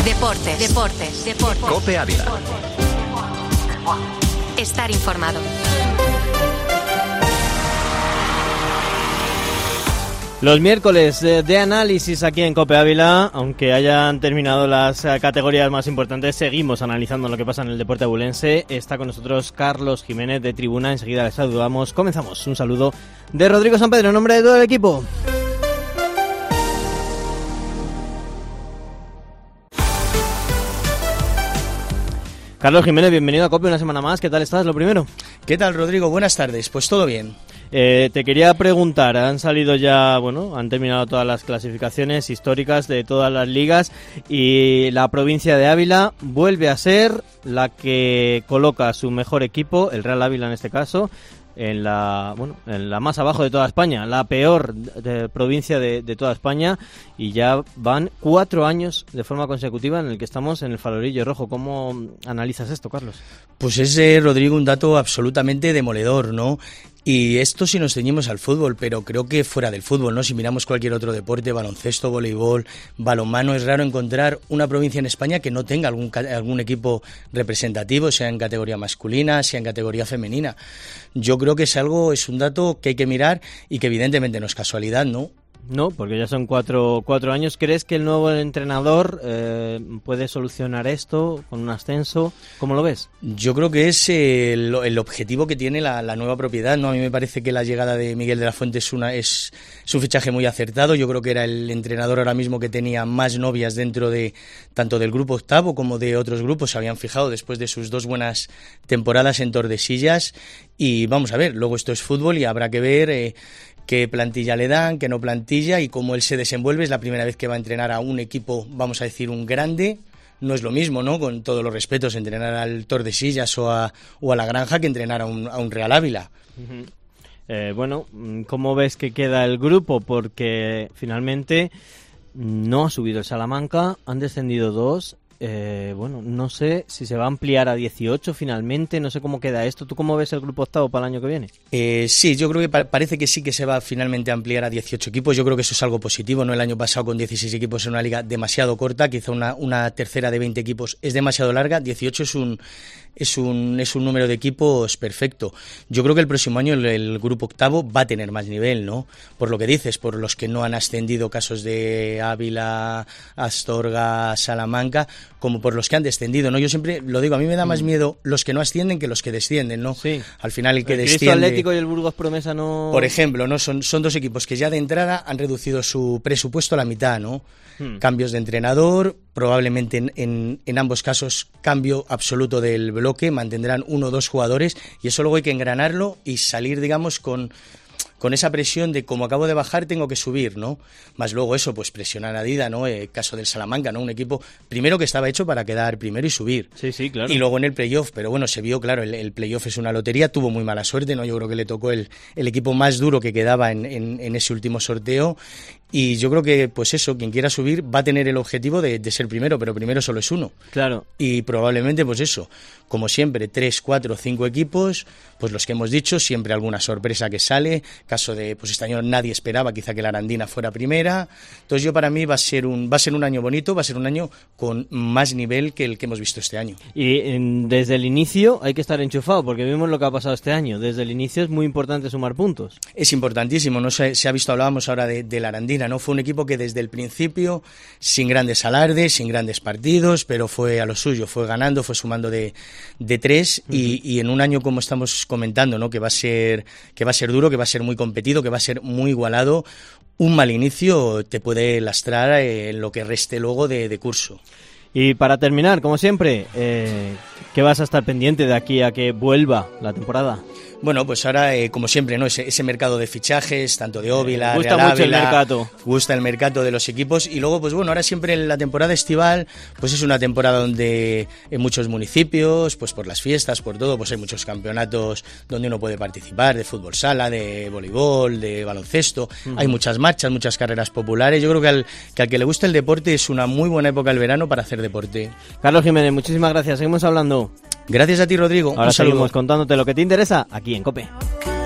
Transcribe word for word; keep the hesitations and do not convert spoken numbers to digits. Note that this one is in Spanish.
Deportes, deportes, deportes. COPE Ávila. Estar informado. Los miércoles de, de análisis aquí en COPE Ávila, aunque hayan terminado las uh, categorías más importantes, seguimos analizando lo que pasa en el deporte abulense. Está con nosotros Carlos Jiménez de Tribuna, enseguida les saludamos. Comenzamos. Un saludo de Rodrigo Sampedro en nombre de todo el equipo. Carlos Jiménez, bienvenido a COPE una semana más. ¿Qué tal estás? Lo primero. ¿Qué tal, Rodrigo? Buenas tardes. Pues todo bien. Eh, te quería preguntar, han salido ya, bueno, han terminado todas las clasificaciones históricas de todas las ligas y la provincia de Ávila vuelve a ser la que coloca su mejor equipo, el Real Ávila en este caso, en la bueno en la más abajo de toda España, la peor de, provincia de, de toda España, y ya van cuatro años de forma consecutiva en el que estamos en el Falorillo Rojo. ¿Cómo analizas esto, Carlos? Pues es, eh, Rodrigo, un dato absolutamente demoledor, ¿no? Y esto si nos ceñimos al fútbol, pero creo que fuera del fútbol, ¿no? Si miramos cualquier otro deporte, baloncesto, voleibol, balonmano, es raro encontrar una provincia en España que no tenga algún, algún equipo representativo, sea en categoría masculina, sea en categoría femenina. Yo creo que es algo, es un dato que hay que mirar y que evidentemente no es casualidad, ¿no? No, porque ya son cuatro, cuatro años. ¿Crees que el nuevo entrenador eh, puede solucionar esto con un ascenso? ¿Cómo lo ves? Yo creo que es eh, el, el objetivo que tiene la, la nueva propiedad, ¿no? A mí me parece que la llegada de Miguel de la Fuente es, una, es, es un fichaje muy acertado. Yo creo que era el entrenador ahora mismo que tenía más novias dentro de tanto del grupo octavo como de otros grupos. Se habían fijado después de sus dos buenas temporadas en Tordesillas. Y vamos a ver, luego esto es fútbol y habrá que ver Eh, qué plantilla le dan, qué no plantilla y cómo él se desenvuelve. Es la primera vez que va a entrenar a un equipo, vamos a decir, un grande. No es lo mismo, ¿no? Con todos los respetos, entrenar al Tordesillas o a, o a la Granja que entrenar a un, a un Real Ávila. Uh-huh. Eh, bueno, ¿cómo ves que queda el grupo? Porque finalmente no ha subido el Salamanca, han descendido dos. Eh, bueno, no sé si se va a ampliar a dieciocho finalmente, no sé cómo queda esto. ¿Tú cómo ves el grupo octavo para el año que viene? Eh, sí, yo creo que pa- parece que sí que se va finalmente a ampliar a dieciocho equipos. Yo creo que eso es algo positivo, ¿no? El año pasado con dieciséis equipos en una liga demasiado corta, quizá una, una tercera de veinte equipos es demasiado larga. dieciocho es un es un es un número de equipos perfecto. Yo creo que el próximo año el, el grupo octavo va a tener más nivel, ¿no? Por lo que dices, por los que no han ascendido, casos de Ávila, Astorga, Salamanca, como por los que han descendido, ¿no? Yo siempre lo digo, a mí me da más miedo los que no ascienden que los que descienden, ¿no? Sí. Al final el que el desciende... El Atlético y el Burgos Promesa no... Por ejemplo, ¿no? Son, son dos equipos que ya de entrada han reducido su presupuesto a la mitad, ¿no? Hmm. Cambios de entrenador, probablemente en, en, en ambos casos cambio absoluto del bloque, mantendrán uno o dos jugadores y eso luego hay que engranarlo y salir, digamos, con... con esa presión de como acabo de bajar tengo que subir, ¿no? Más luego eso, pues presionar a Dida, ¿no? El caso del Salamanca, ¿no? Un equipo primero que estaba hecho para quedar primero y subir. Sí, sí, claro. Y luego en el playoff, pero bueno, se vio, claro, el, el playoff es una lotería, tuvo muy mala suerte, ¿no? Yo creo que le tocó el, el equipo más duro que quedaba en, en, en ese último sorteo. Y yo creo que, pues eso, quien quiera subir va a tener el objetivo de, de ser primero, pero primero solo es uno. Claro. Y probablemente, pues eso, como siempre, tres, cuatro, cinco equipos, pues los que hemos dicho, siempre alguna sorpresa que sale. Caso de, pues este año nadie esperaba quizá que la Arandina fuera primera. Entonces yo para mí va a ser un va a ser un año bonito, va a ser un año con más nivel que el que hemos visto este año. Y en, desde el inicio hay que estar enchufado, porque vimos lo que ha pasado este año. Desde el inicio es muy importante sumar puntos. Es importantísimo, no se, se ha visto, hablábamos ahora de, de la Arandina, ¿no? Fue un equipo que desde el principio, sin grandes alardes, sin grandes partidos, pero fue a lo suyo, fue ganando, fue sumando de, de tres uh-huh. y, y en un año como estamos comentando, ¿no? Que va a ser, que va a ser duro, que va a ser muy competido, que va a ser muy igualado. Un mal inicio te puede lastrar en lo que reste luego de, de curso. Y para terminar, como siempre, eh, ¿qué vas a estar pendiente de aquí a que vuelva la temporada? Bueno, pues ahora, eh, como siempre, ¿no? Ese, ese mercado de fichajes, tanto de Óvila, gusta Real mucho Ávila, el mercado. Gusta el mercado de los equipos. Y luego, pues bueno, ahora siempre en la temporada estival, pues es una temporada donde en muchos municipios, pues por las fiestas, por todo, pues hay muchos campeonatos donde uno puede participar, de fútbol sala, de voleibol, de baloncesto. Uh-huh. Hay muchas marchas, muchas carreras populares. Yo creo que al, que al que le gusta el deporte es una muy buena época el verano para hacer deporte. Carlos Jiménez, muchísimas gracias. Seguimos hablando. Gracias a ti, Rodrigo. Ahora seguimos contándote lo que te interesa aquí en COPE.